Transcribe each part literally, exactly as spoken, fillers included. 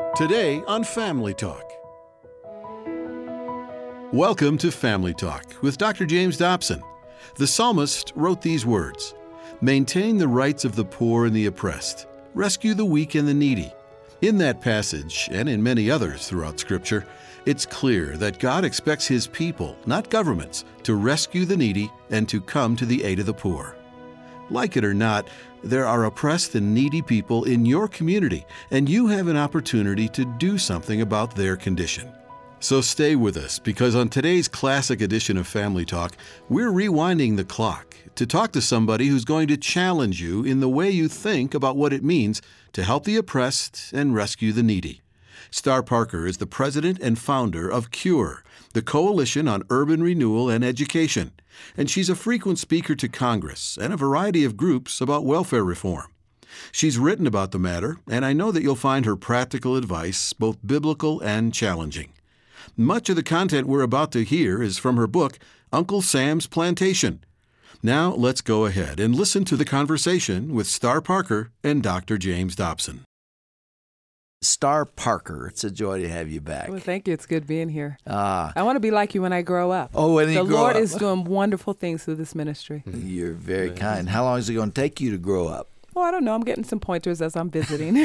Today on Family Talk. Welcome to Family Talk with Doctor James Dobson. The psalmist wrote these words: "Maintain the rights of the poor and the oppressed. Rescue the weak and the needy." In that passage, and in many others throughout Scripture, it's clear that God expects His people, not governments, to rescue the needy and to come to the aid of the poor. Like it or not, there are oppressed and needy people in your community, and you have an opportunity to do something about their condition. So stay with us, because on today's classic edition of Family Talk, we're rewinding the clock to talk to somebody who's going to challenge you in the way you think about what it means to help the oppressed and rescue the needy. Star Parker is the president and founder of CURE, the Coalition on Urban Renewal and Education, and she's a frequent speaker to Congress and a variety of groups about welfare reform. She's written about the matter, and I know that you'll find her practical advice both biblical and challenging. Much of the content we're about to hear is from her book, Uncle Sam's Plantation. Now let's go ahead and listen to the conversation with Star Parker and Doctor James Dobson. Star Parker, it's a joy to have you back. Well, thank you. It's good being here. Ah. I want to be like you when I grow up. Oh, when you the grow Lord up. is doing wonderful things through this ministry. You're very kind. How long is it going to take you to grow up? Oh, I don't know. I'm getting some pointers as I'm visiting.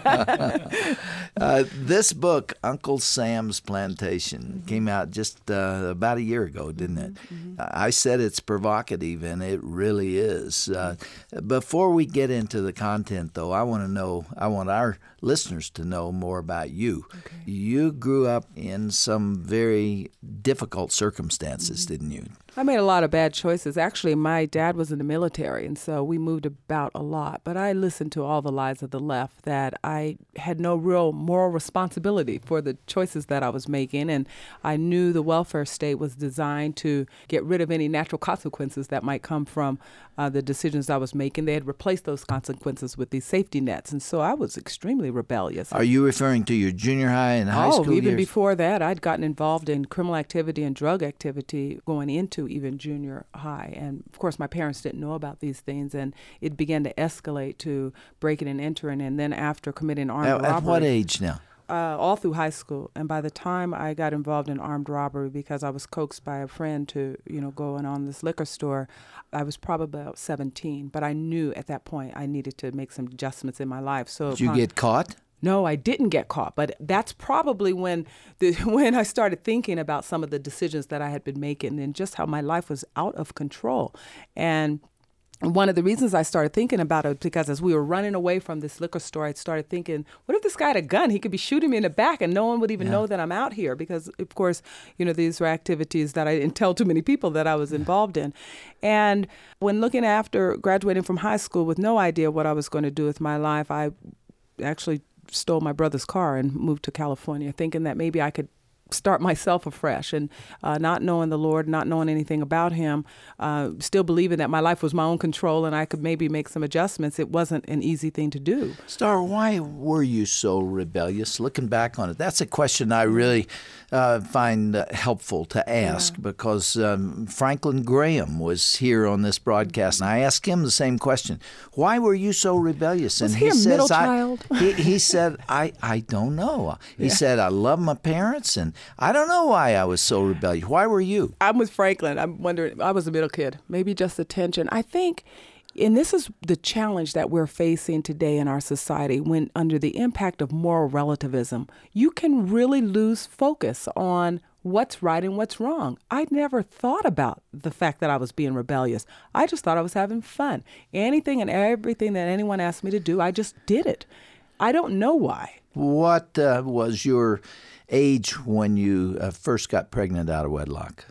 uh, this book, Uncle Sam's Plantation, mm-hmm. came out just uh, about a year ago, didn't it? Mm-hmm. I said it's provocative, and it really is. Uh, before we get into the content, though, I want to know, I want our listeners to know more about you. Okay. You grew up in some very difficult circumstances, mm-hmm. didn't you? I made a lot of bad choices. Actually, my dad was in the military, and so we moved about a lot. But I listened to all the lies of the left that I had no real moral responsibility for the choices that I was making. And I knew the welfare state was designed to get rid of any natural consequences that might come from uh, the decisions I was making. They had replaced those consequences with these safety nets. And so I was extremely rebellious. Are you referring to your junior high and high oh, school even years? before that, I'd gotten involved in criminal activity and drug activity going into even junior high. And of course, my parents didn't know about these things, and it began to escalate to breaking and entering. And then after committing armed at, robbery. At what age now? Uh, all through high school. And by the time I got involved in armed robbery, because I was coaxed by a friend to, you know, go in on this liquor store, I was probably about seventeen. But I knew at that point I needed to make some adjustments in my life. So Did you get caught? No, I didn't get caught, but that's probably when the when I started thinking about some of the decisions that I had been making and just how my life was out of control. And one of the reasons I started thinking about it, because as we were running away from this liquor store, I started thinking, what if this guy had a gun? He could be shooting me in the back and no one would even yeah. know that I'm out here, because, of course, you know, these were activities that I didn't tell too many people that I was involved in. And when looking after graduating from high school with no idea what I was going to do with my life, I actually stole my brother's car and moved to California, thinking that maybe I could start myself afresh, and uh, not knowing the Lord, not knowing anything about Him, uh, still believing that my life was my own control and I could maybe make some adjustments. It wasn't an easy thing to do. Star, why were you so rebellious? Looking back on it, that's a question I really uh, find uh, helpful to ask, yeah. because um, Franklin Graham was here on this broadcast, and I asked him the same question. Why were you so rebellious? Was and he, he a says, middle I, child? he, he said, I, I don't know. He yeah. said, I love my parents, and I don't know why I was so rebellious. Why were you? I'm with Franklin. I'm wondering, I was a middle kid, maybe just attention. I think, and this is the challenge that we're facing today in our society, when under the impact of moral relativism, you can really lose focus on what's right and what's wrong. I never thought about the fact that I was being rebellious. I just thought I was having fun. Anything and everything that anyone asked me to do, I just did it. I don't know why. What uh, was your age when you uh, first got pregnant out of wedlock?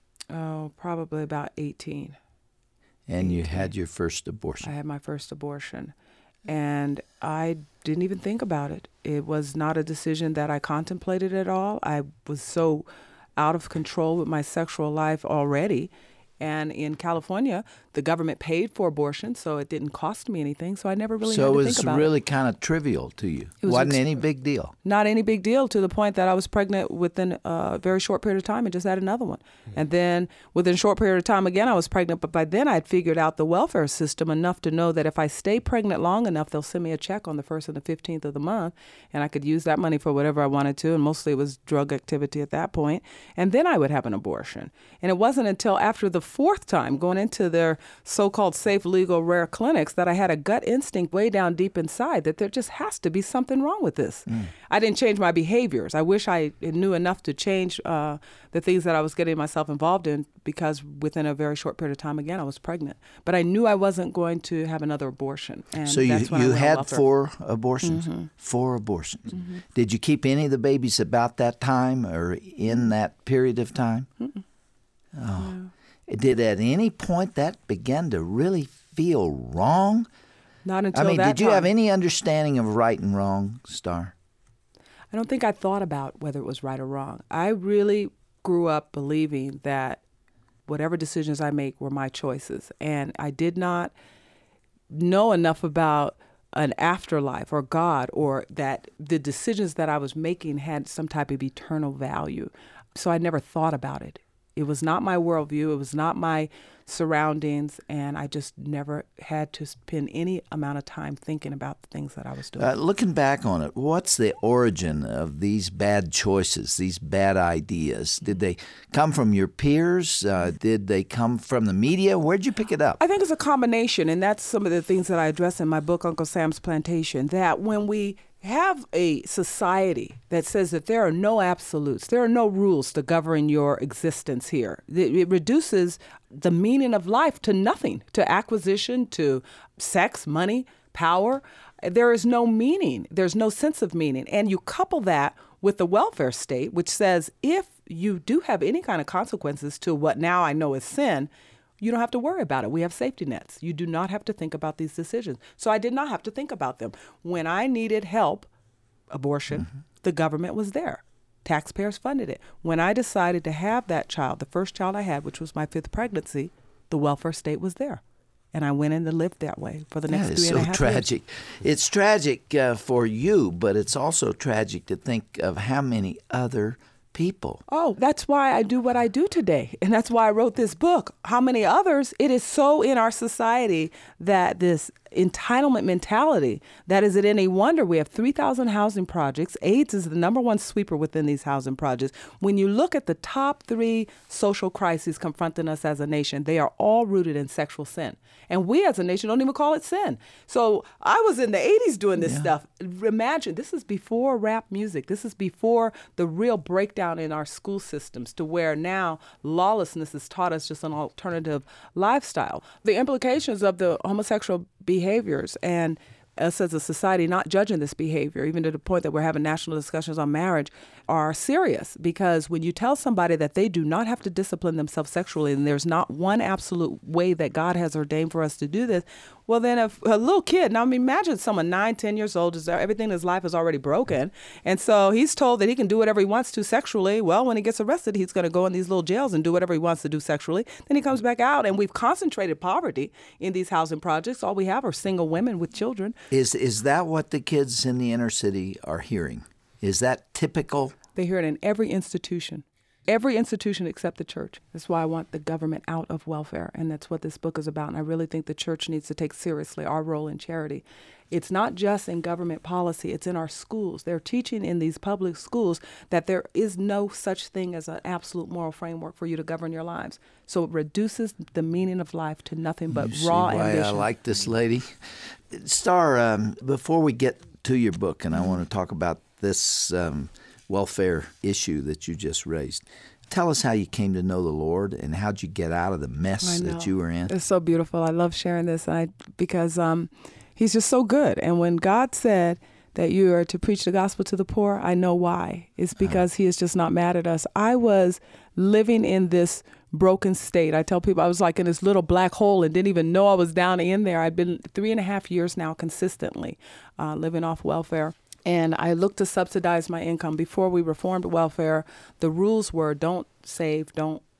Oh, probably about eighteen. And eighteen. You had your first abortion. I had my first abortion. And I didn't even think about it. It was not a decision that I contemplated at all. I was so out of control with my sexual life already. And in California, the government paid for abortion, so it didn't cost me anything. So I never really so had to it think was about really it. kind of trivial to you. It was Wasn't ex- any big deal. Not any big deal, to the point that I was pregnant within a very short period of time and just had another one. Mm-hmm. And then within a short period of time again, I was pregnant. But by then I had figured out the welfare system enough to know that if I stay pregnant long enough, they'll send me a check on the first and the fifteenth of the month. And I could use that money for whatever I wanted to. And mostly it was drug activity at that point. And then I would have an abortion. And it wasn't until after the fourth time going into their so-called safe, legal, rare clinics that I had a gut instinct way down deep inside that there just has to be something wrong with this. Mm. I didn't change my behaviors. I wish I knew enough to change uh, the things that I was getting myself involved in, because within a very short period of time, again, I was pregnant. But I knew I wasn't going to have another abortion. And so you, that's when you I went on had welfare. four abortions? Mm-hmm. Four abortions. Mm-hmm. Did you keep any of the babies about that time or in that period of time? Mm-mm. Oh. No. Did at any point that begin to really feel wrong? Not until I mean, that did you time. have any understanding of right and wrong, Star? I don't think I thought about whether it was right or wrong. I really grew up believing that whatever decisions I make were my choices. And I did not know enough about an afterlife or God, or that the decisions that I was making had some type of eternal value. So I never thought about it. It was not my worldview. It was not my surroundings. And I just never had to spend any amount of time thinking about the things that I was doing. Uh, looking back on it, what's the origin of these bad choices, these bad ideas? Did they come from your peers? Uh, did they come from the media? Where'd you pick it up? I think it's a combination. And that's some of the things that I address in my book, Uncle Sam's Plantation, that when we have a society that says that there are no absolutes, there are no rules to govern your existence here. It, it reduces the meaning of life to nothing, to acquisition, to sex, money, power. There is no meaning. There's no sense of meaning. And you couple that with the welfare state, which says if you do have any kind of consequences to what now I know is sin, you don't have to worry about it. We have safety nets. You do not have to think about these decisions. So I did not have to think about them. When I needed help, abortion, mm-hmm. the government was there. Taxpayers funded it. When I decided to have that child, the first child I had, which was my fifth pregnancy, the welfare state was there. And I went in to live that way for the next that three is and so a half tragic. years. It's tragic uh, for you, but it's also tragic to think of how many other people. Oh, that's why I do what I do today. And that's why I wrote this book. How many others? It is so in our society that this entitlement mentality, that is it any wonder we have three thousand housing projects. AIDS is the number one sweeper within these housing projects. When you look at the top three social crises confronting us as a nation, they are all rooted in sexual sin. And we as a nation don't even call it sin. So I was in the eighties doing this yeah. stuff. Imagine, this is before rap music. This is before the real breakdown in our school systems, to where now lawlessness has taught us just an alternative lifestyle. The implications of the homosexual behaviors and us as a society not judging this behavior, even to the point that we're having national discussions on marriage, are serious. Because when you tell somebody that they do not have to discipline themselves sexually, and there's not one absolute way that God has ordained for us to do this, well, then if a little kid, now I mean, imagine someone nine, ten years old, is everything in his life is already broken. And so he's told that he can do whatever he wants to sexually. Well, when he gets arrested, he's going to go in these little jails and do whatever he wants to do sexually. Then he comes back out, and we've concentrated poverty in these housing projects. All we have are single women with children. Is is that what the kids in the inner city are hearing? Is that typical? They hear it in every institution. Every institution except the church. That's why I want the government out of welfare, and that's what this book is about. And I really think the church needs to take seriously our role in charity. It's not just in government policy, it's in our schools. They're teaching in these public schools that there is no such thing as an absolute moral framework for you to govern your lives. So it reduces the meaning of life to nothing but you raw see why ambition. I like this lady. Star, um, before we get to your book, and I want to talk about this um, welfare issue that you just raised, tell us how you came to know the Lord and how'd you get out of the mess that you were in. It's so beautiful. I love sharing this I, because um, he's just so good. And when God said that you are to preach the gospel to the poor, I know why. It's because uh-huh. he is just not mad at us. I was living in this broken state. I tell people I was like in this little black hole and didn't even know I was down in there. I'd been three and a half years now consistently uh, living off welfare. And I looked to subsidize my income. Before we reformed welfare, the rules were don't save, don't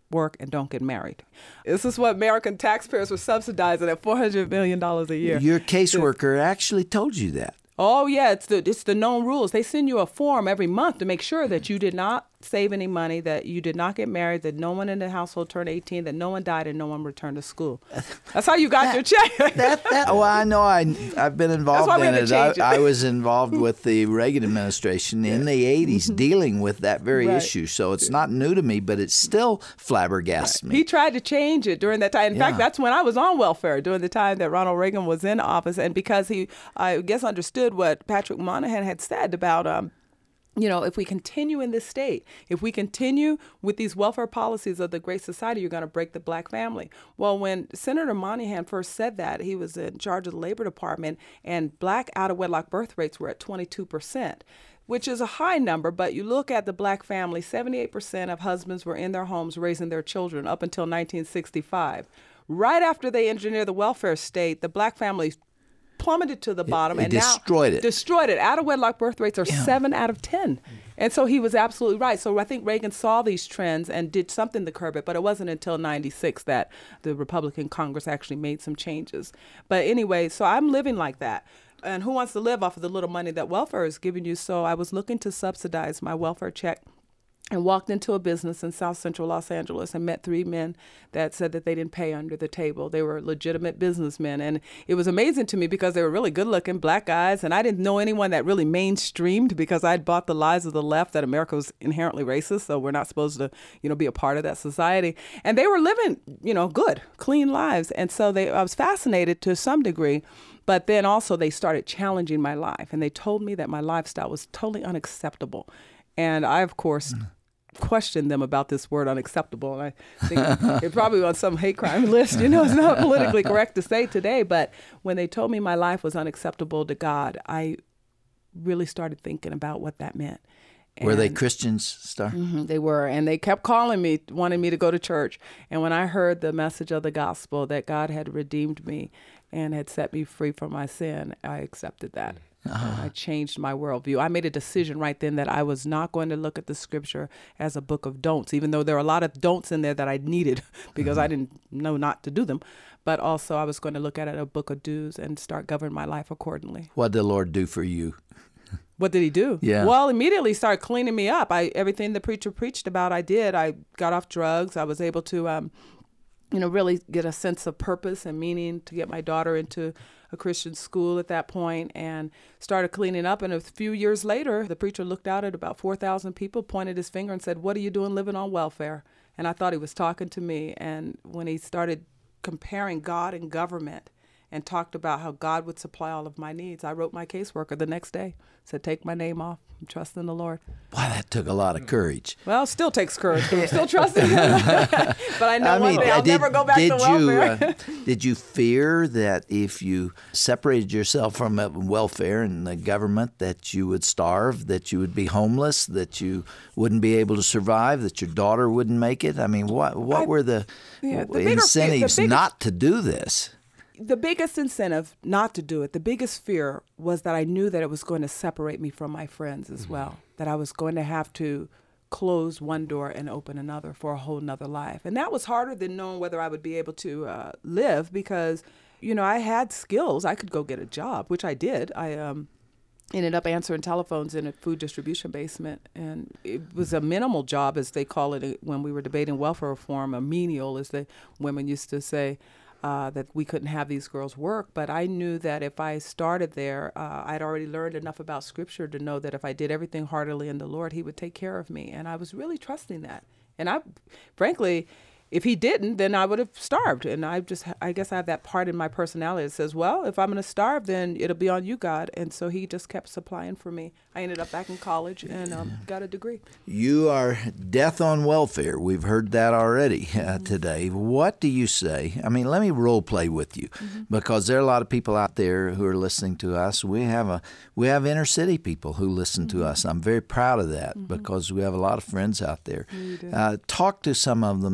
work and don't get married. This is what American taxpayers were subsidizing at four hundred million dollars a year. Your caseworker actually told you that. Oh, yeah, it's the it's the known rules. They send you a form every month to make sure that you did not save any money, that you did not get married, that no one in the household turned eighteen, that no one died, and no one returned to school. That's how you got that, your check. that, that, well, I know. I, I've been involved in it. I, it. I was involved with the Reagan administration in the eighties dealing with that very right. issue. So it's not new to me, but it still flabbergasts right. me. He tried to change it during that time. In yeah. fact, that's when I was on welfare, during the time that Ronald Reagan was in office. And because he, I guess, understood what Patrick Moynihan had said about um, you know, if we continue in this state, if we continue with these welfare policies of the Great Society, you're going to break the black family. Well, when Senator Moynihan first said that, he was in charge of the Labor Department, and black out-of-wedlock birth rates were at twenty-two percent, which is a high number. But you look at the black family, seventy-eight percent of husbands were in their homes raising their children up until nineteen sixty-five. Right after they engineered the welfare state, the black families plummeted to the bottom it, it and destroyed now it. destroyed it. Out of wedlock birth rates are yeah. seven out of ten. And so he was absolutely right. So I think Reagan saw these trends and did something to curb it, but it wasn't until ninety-six that the Republican Congress actually made some changes. But anyway, so I'm living like that. And who wants to live off of the little money that welfare is giving you? So I was looking to subsidize my welfare check and walked into a business in South Central Los Angeles and met three men that said that they didn't pay under the table. They were legitimate businessmen. And it was amazing to me because they were really good-looking black guys, and I didn't know anyone that really mainstreamed because I'd bought the lies of the left that America was inherently racist, so we're not supposed to, you know, be a part of that society. And they were living, you know, good, clean lives. And so they, I was fascinated to some degree. But then also they started challenging my life, and they told me that my lifestyle was totally unacceptable. And I, of course, mm. questioned them about this word unacceptable. And I think it probably on some hate crime list. You know, it's not politically correct to say today. But when they told me my life was unacceptable to God, I really started thinking about what that meant. And were they Christians, Star? Mm-hmm, they were. And they kept calling me, wanting me to go to church. And when I heard the message of the gospel that God had redeemed me and had set me free from my sin, I accepted that. Uh-huh. I changed my worldview. I made a decision right then that I was not going to look at the scripture as a book of don'ts, even though there are a lot of don'ts in there that I needed because mm-hmm. I didn't know not to do them. But also I was going to look at it as a book of do's and start governing my life accordingly. What did the Lord do for you? What did he do? Yeah. Well, immediately started cleaning me up. I everything the preacher preached about, I did. I got off drugs. I was able to, um, you know, really get a sense of purpose and meaning to get my daughter into a Christian school at that point and started cleaning up. And a few years later, the preacher looked out at about four thousand people, pointed his finger and said, "What are you doing living on welfare?" And I thought he was talking to me. And when he started comparing God and government and talked about how God would supply all of my needs, I wrote my caseworker the next day, said, "Take my name off. I'm trusting the Lord." Boy, that took a lot of courage. Well, it still takes courage. I'm still trusting him. But I know I mean, one day I'll did, never go back did to welfare. You, uh, did you fear that if you separated yourself from welfare and the government that you would starve, that you would be homeless, that you wouldn't be able to survive, that your daughter wouldn't make it? I mean, what what I, were the, yeah, the incentives bigger, the not to do this? The biggest incentive not to do it, the biggest fear was that I knew that it was going to separate me from my friends as mm-hmm. well, that I was going to have to close one door and open another for a whole nother life. And that was harder than knowing whether I would be able to uh, live because, you know, I had skills. I could go get a job, which I did. I um, ended up answering telephones in a food distribution basement. And it was a minimal job, as they call it when we were debating welfare reform, a menial, as the women used to say. Uh, that we couldn't have these girls work. But I knew that if I started there, uh, I'd already learned enough about Scripture to know that if I did everything heartily in the Lord, He would take care of me. And I was really trusting that. And I, frankly, if He didn't, then I would have starved. And I just, I guess I have that part in my personality that says, well, if I'm going to starve, then it'll be on you, God. And so He just kept supplying for me. I ended up back in college and um, got a degree. You are death on welfare. We've heard that already uh, mm-hmm. today. What do you say? I mean, let me role play with you mm-hmm. because there are a lot of people out there who are listening to us. We have a we have inner city people who listen mm-hmm. to us. I'm very proud of that mm-hmm. because we have a lot of friends out there. Uh, talk to some of them that aren't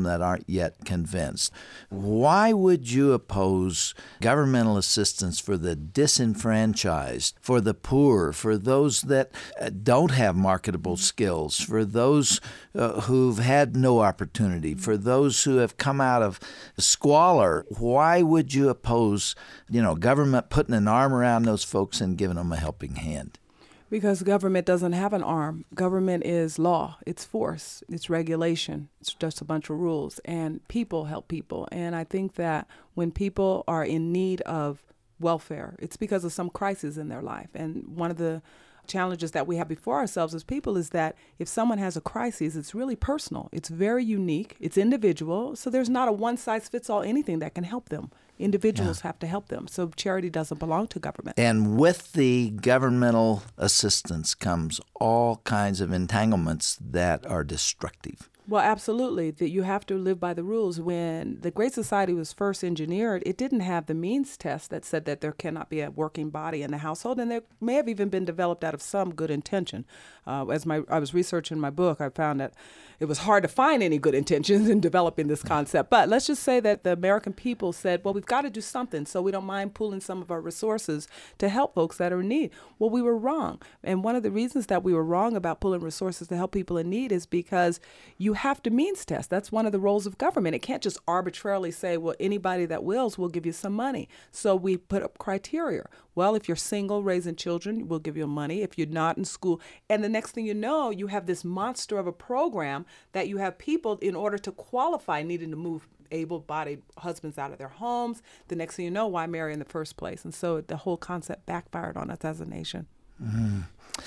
yet convinced. Why would you oppose governmental assistance for the disenfranchised, for the poor, for those that don't have marketable skills, for those uh, who've had no opportunity, for those who have come out of squalor? Why would you oppose, you know, government putting an arm around those folks and giving them a helping hand? Because government doesn't have an arm. Government is law, it's force, it's regulation, it's just a bunch of rules, and people help people. And I think that when people are in need of welfare, it's because of some crisis in their life. And one of the challenges that we have before ourselves as people is that if someone has a crisis, it's really personal. It's very unique. It's individual. So there's not a one-size-fits-all anything that can help them. Individuals yeah. have to help them. So charity doesn't belong to government. And with the governmental assistance comes all kinds of entanglements that are destructive. Well, absolutely, that you have to live by the rules. When the Great Society was first engineered, it didn't have the means test that said that there cannot be a working body in the household, and there may have even been developed out of some good intention. Uh, as my I was researching my book, I found that it was hard to find any good intentions in developing this concept. But let's just say that the American people said, well, we've got to do something, so we don't mind pooling some of our resources to help folks that are in need. Well, we were wrong. And one of the reasons that we were wrong about pooling resources to help people in need is because you have to means test. That's one of the roles of government. It can't just arbitrarily say, well, anybody that wills, we'll give you some money. So we put up criteria. Well, if you're single, raising children, we'll give you money. If you're not in school. And the next thing you know, you have this monster of a program that you have people, in order to qualify, needing to move able-bodied husbands out of their homes. The next thing you know, why marry in the first place? And so the whole concept backfired on us as a nation. Mm-hmm.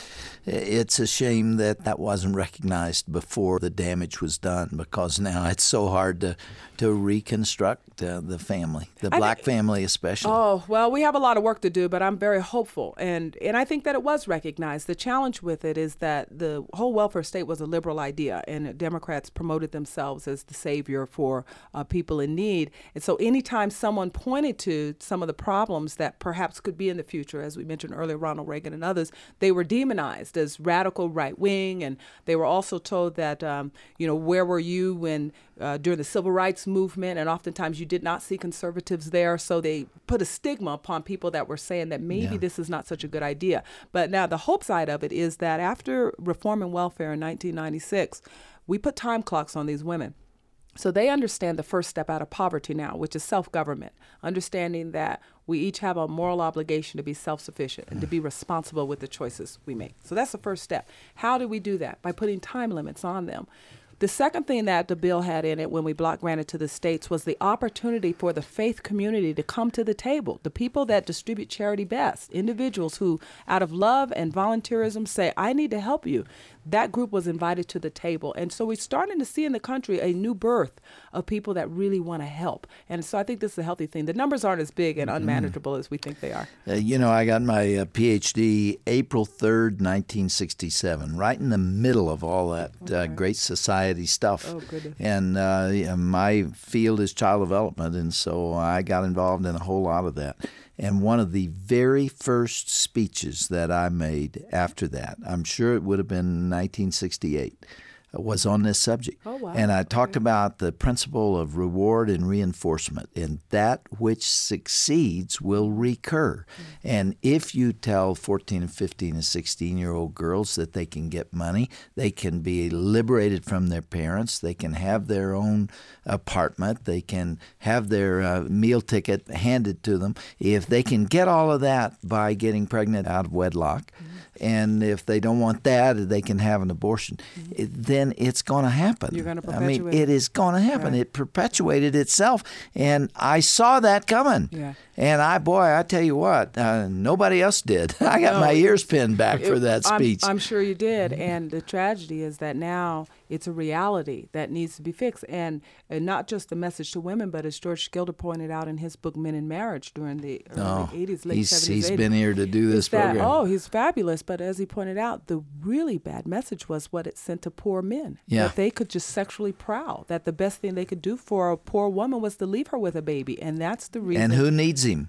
It's a shame that that wasn't recognized before the damage was done, because now it's so hard to to reconstruct uh, the family, the black think, family especially. Oh, well, we have a lot of work to do, but I'm very hopeful. And, and I think that it was recognized. The challenge with it is that the whole welfare state was a liberal idea, and Democrats promoted themselves as the savior for uh, people in need. And so anytime someone pointed to some of the problems that perhaps could be in the future, as we mentioned earlier, Ronald Reagan and others, they were demonized as radical right wing, and they were also told that, um, you know, where were you when uh, during the civil rights movement, and oftentimes you did not see conservatives there, so they put a stigma upon people that were saying that maybe yeah. this is not such a good idea. But now the hope side of it is that after reforming welfare in nineteen ninety-six, we put time clocks on these women. So they understand the first step out of poverty now, which is self-government, understanding that we each have a moral obligation to be self-sufficient and to be responsible with the choices we make. So that's the first step. How do we do that? By putting time limits on them. The second thing that the bill had in it when we block granted to the states was the opportunity for the faith community to come to the table. The people that distribute charity best, individuals who out of love and volunteerism say, I need to help you. That group was invited to the table. And so we're starting to see in the country a new birth of people that really want to help. And so I think this is a healthy thing. The numbers aren't as big and unmanageable mm. as we think they are. Uh, you know, I got my uh, P H D April third, nineteen sixty-seven, right in the middle of all that okay. uh, Great Society stuff. Oh, goodness. And uh, yeah, my field is child development, and so I got involved in a whole lot of that. And one of the very first speeches that I made after that, I'm sure it would have been nineteen sixty-eight, was on this subject. Oh, wow. And I talked okay. about the principle of reward and reinforcement, and that which succeeds will recur. Mm-hmm. And if you tell fourteen and fifteen and sixteen-year-old girls that they can get money, they can be liberated from their parents, they can have their own apartment, they can have their uh, meal ticket handed to them, if they can get all of that by getting pregnant out of wedlock, mm-hmm. and if they don't want that, they can have an abortion, mm-hmm. it, then it's going to happen. You're going to perpetuate. I mean, it is going to happen. Right. It perpetuated itself, and I saw that coming. Yeah. And I, boy, I tell you what, uh, nobody else did. I got no, my ears pinned back it, for that speech. I'm, I'm sure you did. And the tragedy is that now it's a reality that needs to be fixed. And, and not just the message to women, but as George Schilder pointed out in his book, Men in Marriage, during the early oh, eighties, late he's, seventies, He's eighties, been here to do this that, program. Oh, he's fabulous. But as he pointed out, the really bad message was what it sent to poor men. Yeah. That they could just sexually prowl, that the best thing they could do for a poor woman was to leave her with a baby. And that's the reason. And who needs him?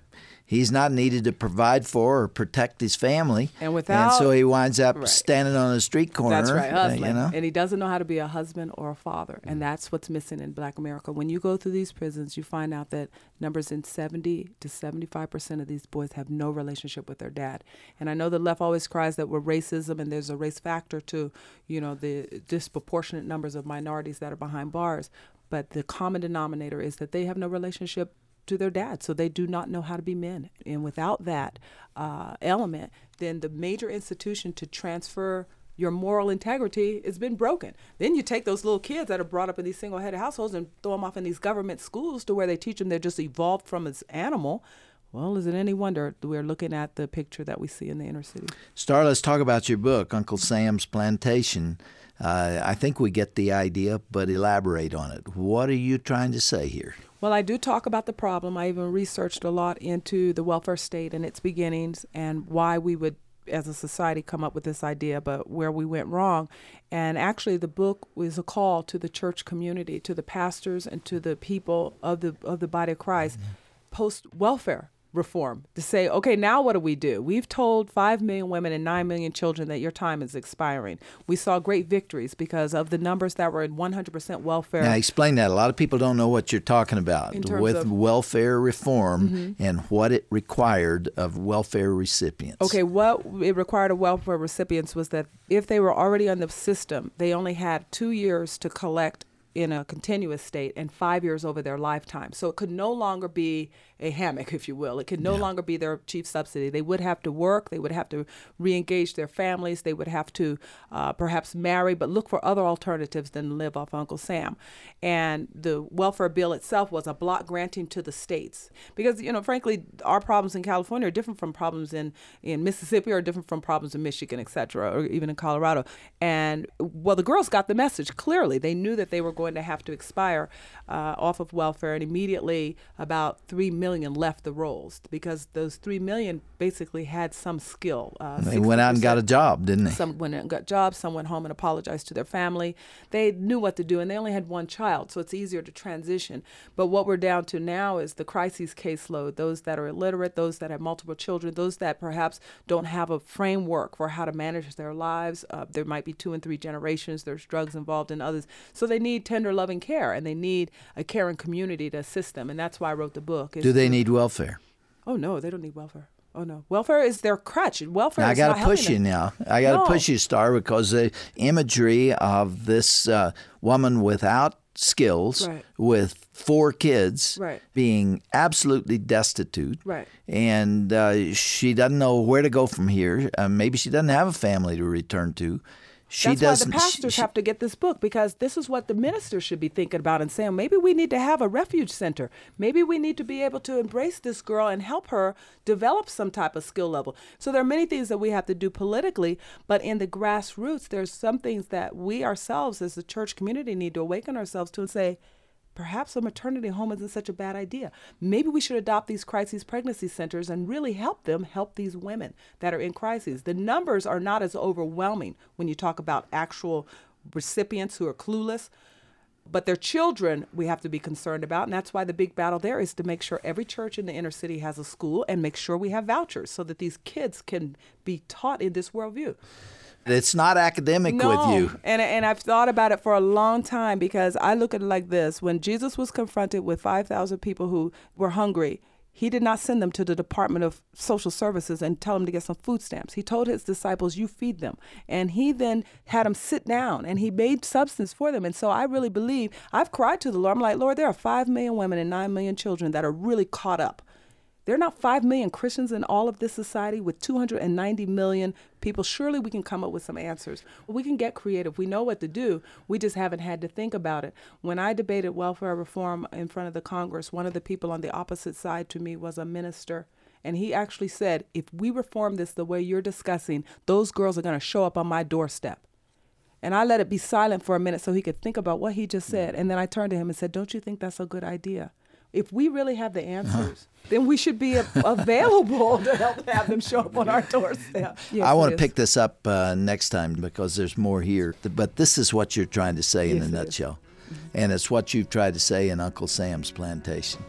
he's not needed to provide for or protect his family. And without, and so he winds up right. standing on a street corner. That's right, hustling. Uh, you know? And he doesn't know how to be a husband or a father. And that's what's missing in Black America. When you go through these prisons, you find out that numbers in seventy to seventy-five percent of these boys have no relationship with their dad. And I know the left always cries that we're racism and there's a race factor to, you know, the disproportionate numbers of minorities that are behind bars. But the common denominator is that they have no relationship to their dad, so they do not know how to be men. And without that uh, element, then the major institution to transfer your moral integrity has been broken. Then you take those little kids that are brought up in these single-headed households and throw them off in these government schools to where they teach them they're just evolved from an animal. Well, is it any wonder we're looking at the picture that we see in the inner city? Star, let's talk about your book, Uncle Sam's Plantation. Uh, I think we get the idea, but elaborate on it. What are you trying to say here? Well, I do talk about the problem. I even researched a lot into the welfare state and its beginnings and why we would, as a society, come up with this idea, but where we went wrong. And actually, the book was a call to the church community, to the pastors and to the people of the of the body of Christ, mm-hmm. post-welfare reform, to say, okay, now what do we do? We've told five million women and nine million children that your time is expiring. We saw great victories because of the numbers that were in one hundred percent welfare. Now, explain that. A lot of people don't know what you're talking about with of, welfare reform mm-hmm. and what it required of welfare recipients. Okay, what it required of welfare recipients was that if they were already on the system, they only had two years to collect in a continuous state and five years over their lifetime. So it could no longer be a hammock, if you will. It could no yeah. longer be their chief subsidy. They would have to work. They would have to re-engage their families. They would have to uh, perhaps marry, but look for other alternatives than live off Uncle Sam. And the welfare bill itself was a block granting to the states. Because, you know, frankly, our problems in California are different from problems in, in Mississippi or different from problems in Michigan, et cetera, or even in Colorado. And, well, the girls got the message clearly. They knew that they were going to have to expire uh, off of welfare, and immediately about three million left the rolls because those three million basically had some skill. Uh, they went out and got a job, didn't they? Some went out and got jobs. Some went home and apologized to their family. They knew what to do, and they only had one child, so it's easier to transition. But what we're down to now is the crises caseload, those that are illiterate, those that have multiple children, those that perhaps don't have a framework for how to manage their lives. Uh, there might be two and three generations. There's drugs involved in others. So they need tender loving care, and they need a caring community to assist them, and that's why I wrote the book. Do they need welfare? Oh, no, they don't need welfare. Oh, no. Welfare is their crutch. Welfare now, is I not gotta push you them. now. I got to no. push you, Star, because the imagery of this uh, woman without skills, right. with four kids, right. being absolutely destitute, right. and uh, she doesn't know where to go from here. Uh, maybe she doesn't have a family to return to. She That's doesn't, why the pastors she, have to get this book, because this is what the ministers should be thinking about and saying, maybe we need to have a refuge center. Maybe we need to be able to embrace this girl and help her develop some type of skill level. So there are many things that we have to do politically, but in the grassroots, there's some things that we ourselves as the church community need to awaken ourselves to and say, perhaps a maternity home isn't such a bad idea. Maybe we should adopt these crisis pregnancy centers and really help them help these women that are in crises. The numbers are not as overwhelming when you talk about actual recipients who are clueless, but their children we have to be concerned about. And that's why the big battle there is to make sure every church in the inner city has a school and make sure we have vouchers so that these kids can be taught in this worldview. It's not academic no. with you. And, and I've thought about it for a long time because I look at it like this. When Jesus was confronted with five thousand people who were hungry, he did not send them to the Department of Social Services and tell them to get some food stamps. He told his disciples, you feed them. And he then had them sit down and he made substance for them. And so I really believe, I've cried to the Lord. I'm like, Lord, there are five million women and nine million children that are really caught up. There are not five million Christians in all of this society with two hundred ninety million people. Surely we can come up with some answers. We can get creative. We know what to do. We just haven't had to think about it. When I debated welfare reform in front of the Congress, one of the people on the opposite side to me was a minister. And he actually said, if we reform this the way you're discussing, those girls are going to show up on my doorstep. And I let it be silent for a minute so he could think about what he just said. And then I turned to him and said, don't you think that's a good idea? If we really have the answers, uh-huh. then we should be a- available to help have them show up on our doorstep. Yes, I want to pick this up uh, next time because there's more here. But this is what you're trying to say in yes, a nutshell. Mm-hmm. And it's what you've tried to say in Uncle Sam's Plantation.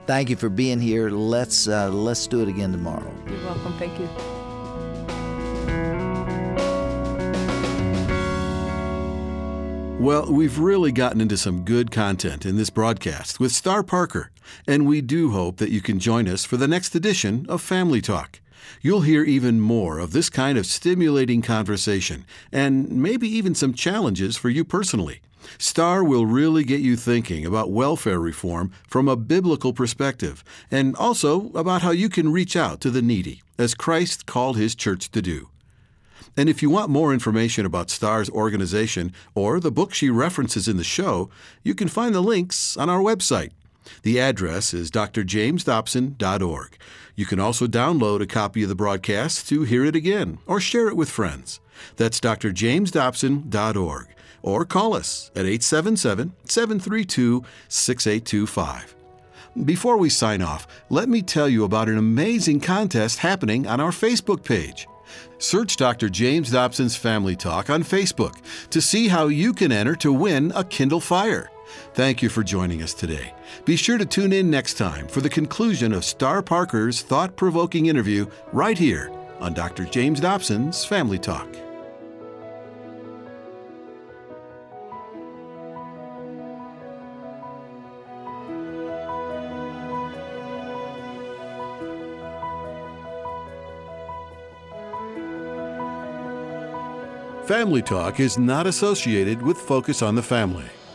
Thank you for being here. Let's uh, let's do it again tomorrow. You're welcome. Thank you. Well, we've really gotten into some good content in this broadcast with Star Parker, and we do hope that you can join us for the next edition of Family Talk. You'll hear even more of this kind of stimulating conversation, and maybe even some challenges for you personally. Star will really get you thinking about welfare reform from a biblical perspective, and also about how you can reach out to the needy, as Christ called His church to do. And if you want more information about Star's organization or the book she references in the show, you can find the links on our website. The address is d r james dobson dot org. You can also download a copy of the broadcast to hear it again or share it with friends. That's d r james dobson dot org. Or call us at eight seven seven, seven three two, six eight two five. Before we sign off, let me tell you about an amazing contest happening on our Facebook page. Search Doctor James Dobson's Family Talk on Facebook to see how you can enter to win a Kindle Fire. Thank you for joining us today. Be sure to tune in next time for the conclusion of Star Parker's thought-provoking interview right here on Doctor James Dobson's Family Talk. Family Talk is not associated with Focus on the Family.